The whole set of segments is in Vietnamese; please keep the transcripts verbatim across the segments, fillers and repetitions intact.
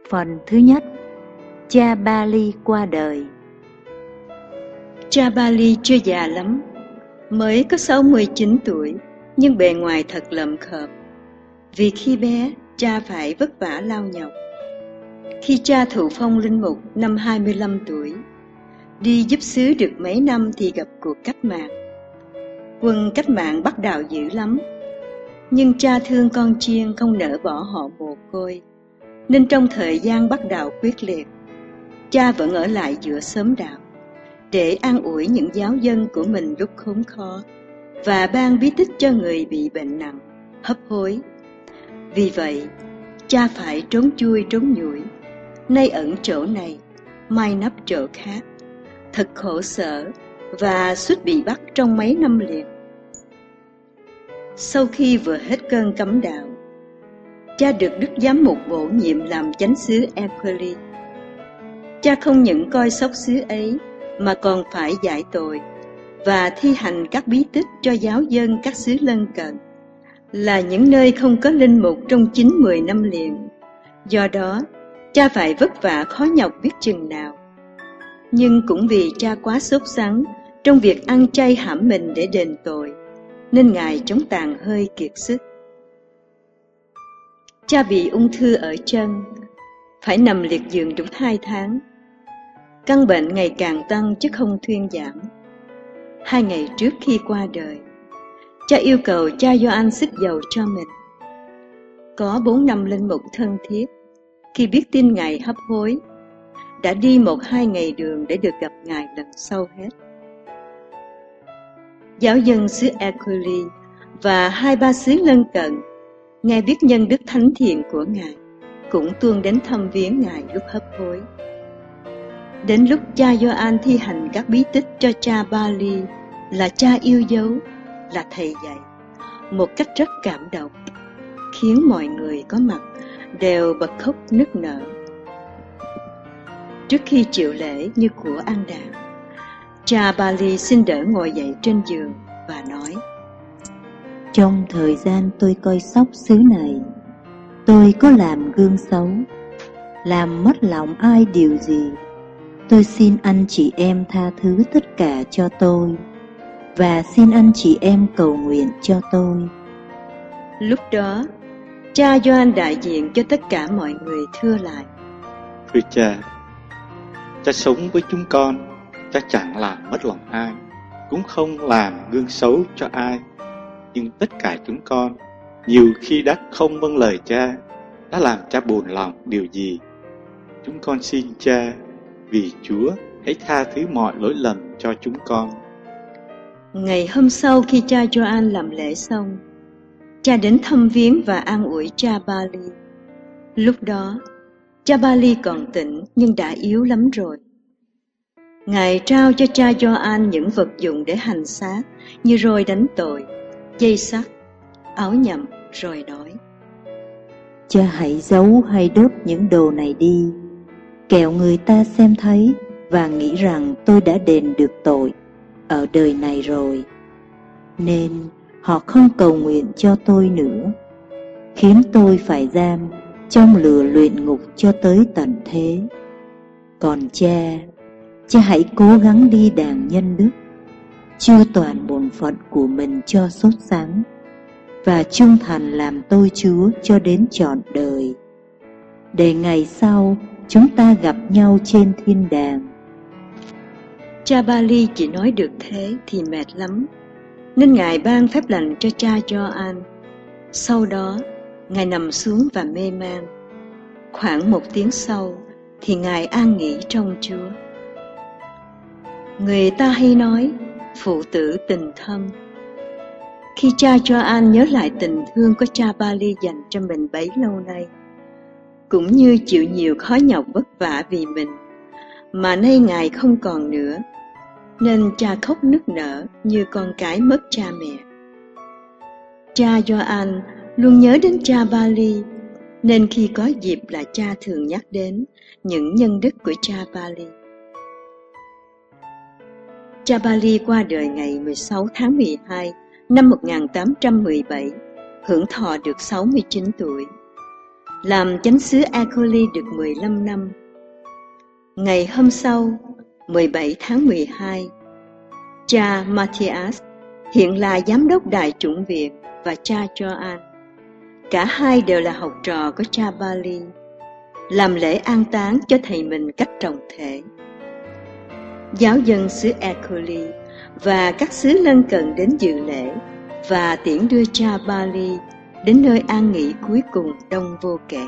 Phần thứ nhất, cha Bali qua đời. Cha Bali chưa già lắm, mới có sáu mươi chín tuổi, nhưng bề ngoài thật lợm khợm. Vì khi bé, cha phải vất vả lao nhọc. Khi cha thụ phong linh mục năm hai mươi lăm tuổi, đi giúp xứ được mấy năm thì gặp cuộc cách mạng. Quân cách mạng bắt Đào dữ lắm, nhưng cha thương con chiên không nỡ bỏ họ mồ côi, nên trong thời gian bắt Đào quyết liệt, cha vẫn ở lại giữa xóm đạo để an ủi những giáo dân của mình lúc khốn khó và ban bí tích cho người bị bệnh nặng, hấp hối. Vì vậy, cha phải trốn chui trốn nhủi, nay ẩn chỗ này, mai nấp chỗ khác, thật khổ sở và suýt bị bắt trong mấy năm liền. Sau khi vừa hết cơn cấm đạo, cha được Đức Giám mục bổ nhiệm làm chánh xứ Equally. Cha không những coi sóc xứ ấy mà còn phải giải tội và thi hành các bí tích cho giáo dân các xứ lân cận, là những nơi không có linh mục trong chín mười năm liền. Do đó, cha phải vất vả khó nhọc biết chừng nào. Nhưng cũng vì cha quá sốt sắng trong việc ăn chay hãm mình để đền tội, nên Ngài chống tàn hơi kiệt sức. Cha bị ung thư ở chân, phải nằm liệt giường đúng hai tháng. Căn bệnh ngày càng tăng chứ không thuyên giảm. Hai ngày trước khi qua đời, cha yêu cầu cha Gioan xức dầu cho mình. Có bốn năm linh mục thân thiết, khi biết tin Ngài hấp hối, đã đi một hai ngày đường để được gặp Ngài lần sau hết. Giáo dân xứ Equally và hai ba xứ lân cận nghe biết nhân đức thánh thiện của Ngài, cũng tuôn đến thăm viếng Ngài lúc hấp hối. Đến lúc cha Gioan thi hành các bí tích cho cha Bali, là cha yêu dấu, là thầy dạy, một cách rất cảm động, khiến mọi người có mặt đều bật khóc nức nở. Trước khi chịu lễ như của an đàn, cha Bali xin đỡ ngồi dậy trên giường và nói: Trong thời gian tôi coi sóc xứ này, tôi có làm gương xấu, làm mất lòng ai điều gì. Tôi xin anh chị em tha thứ tất cả cho tôi, và xin anh chị em cầu nguyện cho tôi. Lúc đó, cha Gioan đại diện cho tất cả mọi người thưa lại: Thưa cha, cha sống với chúng con, cha chẳng làm mất lòng ai, cũng không làm gương xấu cho ai. Nhưng tất cả chúng con, nhiều khi đã không vâng lời cha, đã làm cha buồn lòng điều gì. Chúng con xin cha, vì Chúa, hãy tha thứ mọi lỗi lầm cho chúng con. Ngày hôm sau khi cha Gioan làm lễ xong, cha đến thăm viếng và an ủi cha Bali. Lúc đó, cha Bali còn tỉnh nhưng đã yếu lắm rồi. Ngài trao cho cha Gioan những vật dụng để hành xác như roi đánh tội, dây sắt, áo nhậm, rồi nói: Cha hãy giấu hay đốt những đồ này đi, kẻo người ta xem thấy và nghĩ rằng tôi đã đền được tội ở đời này rồi, nên họ không cầu nguyện cho tôi nữa, khiến tôi phải giam trong lửa luyện ngục cho tới tận thế. Còn cha, cha hãy cố gắng đi đàng nhân đức, chưa toàn bổn phận của mình cho sốt sắng, và trung thành làm tôi Chúa cho đến trọn đời, để ngày sau chúng ta gặp nhau trên thiên đàng. Cha Bali chỉ nói được thế thì mệt lắm, nên Ngài ban phép lành cho cha Gioan. Sau đó, Ngài nằm xuống và mê man. Khoảng một tiếng sau, thì Ngài an nghỉ trong Chúa. Người ta hay nói, phụ tử tình thâm. Khi cha Gioan nhớ lại tình thương của cha Bali dành cho mình bấy lâu nay, cũng như chịu nhiều khó nhọc vất vả vì mình, mà nay Ngài không còn nữa, nên cha khóc nức nở như con cái mất cha mẹ. Cha Gioan luôn nhớ đến cha Bali, nên khi có dịp là cha thường nhắc đến những nhân đức của cha Bali. Cha Bali qua đời ngày mười sáu tháng mười hai năm một nghìn tám trăm mười bảy, hưởng thọ được sáu mươi chín tuổi. làm chánh xứ Acoli được mười lăm năm. Ngày hôm sau, mười bảy tháng mười hai, cha Matthias, hiện là giám đốc Đại chủng viện, và cha Gioan, cả hai đều là học trò của cha Bali, làm lễ an táng cho thầy mình cách trọng thể. Giáo dân xứ Acoli và các xứ lân cận đến dự lễ và tiễn đưa cha Bali đến nơi an nghỉ cuối cùng đông vô kể.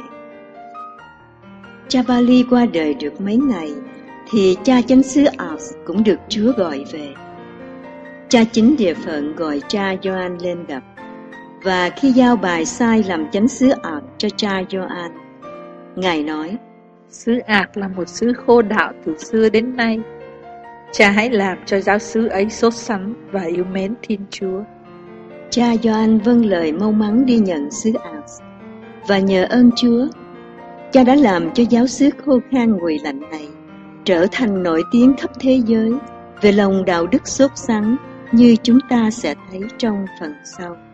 Cha Bali qua đời được mấy ngày thì cha chánh xứ Ars cũng được Chúa gọi về. Cha chính địa phận gọi cha Gioan lên gặp, và khi giao bài sai làm chánh xứ Ars cho cha Gioan, Ngài nói: Xứ Ars là một xứ khô đạo từ xưa đến nay. Cha hãy làm cho giáo xứ ấy sốt sắng và yêu mến Thiên Chúa. Cha Gioan vâng lời mau mắn đi nhận xứ Ars, và nhờ ơn Chúa, cha đã làm cho giáo xứ khô khan nguội lạnh này trở thành nổi tiếng khắp thế giới về lòng đạo đức sốt sắng, như chúng ta sẽ thấy trong phần sau.